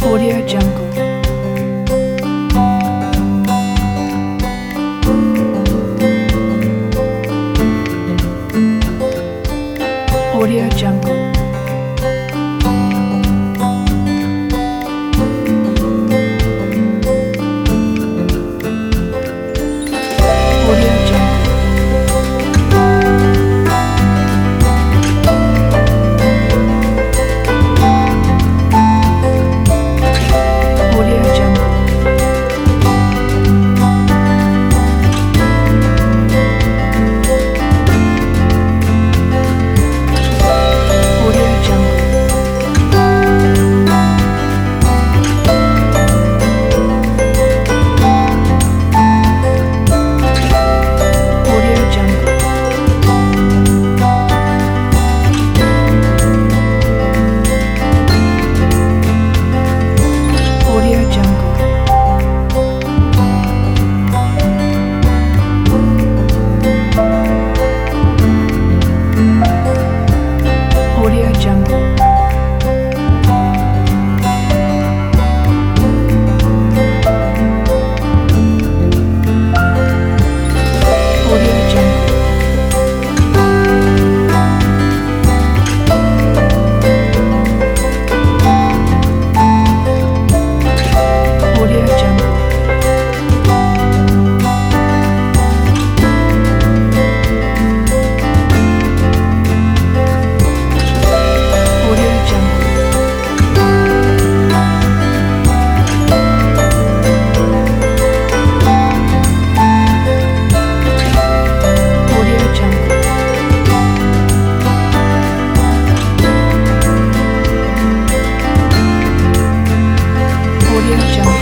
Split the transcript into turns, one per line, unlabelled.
Audio Jungle. Audio Jungle. Audio Jungle. Audio Jungle. Audio Jungle. Audio Jungle. Audio Jungle. Audio Jungle. Audio Jungle. Audio Jungle. Audio Jungle. Audio Jungle. Audio Jungle.